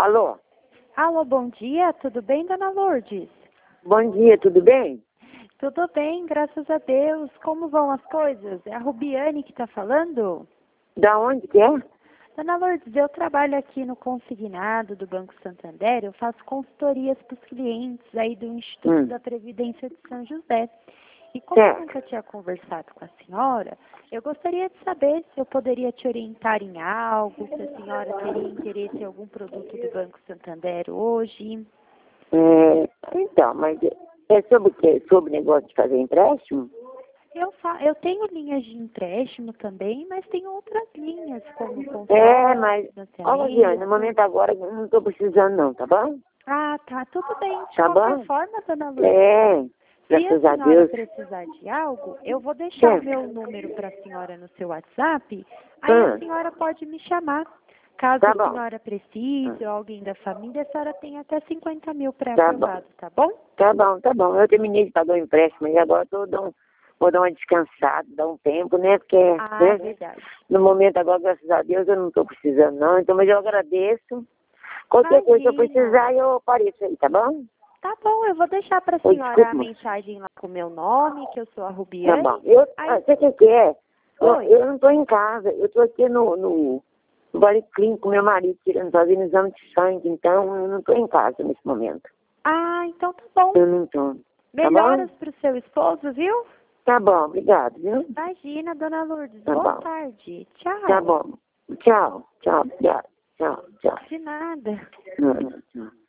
Alô? Alô, bom dia, tudo bem, dona Lourdes? Bom dia, tudo bem? Tudo bem, graças a Deus. Como vão as coisas? É a Rubiane que está falando? Da onde que é? Dona Lourdes, eu trabalho aqui no consignado do Banco Santander, eu faço consultorias para os clientes aí do Instituto da Previdência de São José. E como eu nunca tinha conversado com a senhora, eu gostaria de saber se eu poderia te orientar em algo, se a senhora teria interesse em algum produto do Banco Santander hoje. Então, mas é sobre o quê? Sobre negócio de fazer empréstimo? Eu tenho linhas de empréstimo também, mas tem outras linhas, como Mas, financiamento. Rosiane, no momento agora eu não estou precisando não, tá bom? Ah, tá, tudo bem. De Tá qualquer bom? forma, dona Lourdes, se a Graças a senhora Deus. precisar de algo, eu vou deixar o meu número para a senhora no seu WhatsApp, aí a senhora pode me chamar. Caso Tá a bom. senhora precise ou alguém da família, a senhora tem até 50 mil Tá bom. pré-aprovado, tá bom? Tá bom. Eu terminei de pagar o empréstimo e agora vou dar uma descansada, dar um tempo, né? Porque, É verdade. no momento agora, graças a Deus, eu não estou precisando não. Então, mas eu agradeço. Qualquer coisa que eu precisar, eu apareço aí, tá bom? Tá bom, eu vou deixar para a senhora a mensagem lá com o meu nome, que eu sou a Rubiane. Tá bom. Você o que é? Eu não estou em casa, eu estou aqui no Vale Clínico com meu marido, fazendo exame de sangue, então eu não estou em casa nesse momento. Ah, então tá bom. Eu não estou. Melhoras pro seu esposo, viu? Tá bom, obrigado, viu? Imagina, dona Lourdes. Tá Boa bom. tarde. Tchau. Tá bom. Tchau, obrigado. Tchau. De nada. Tchau.